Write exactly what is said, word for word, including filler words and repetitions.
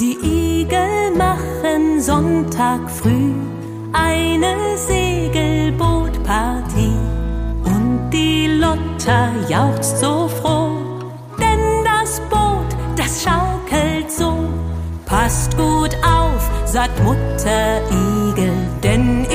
Die Igel machen Sonntag früh eine Segelbootpartie und die Lotta jauchzt so froh, denn das Boot, das schaukelt so. Passt gut auf, sagt Mutter Igel, denn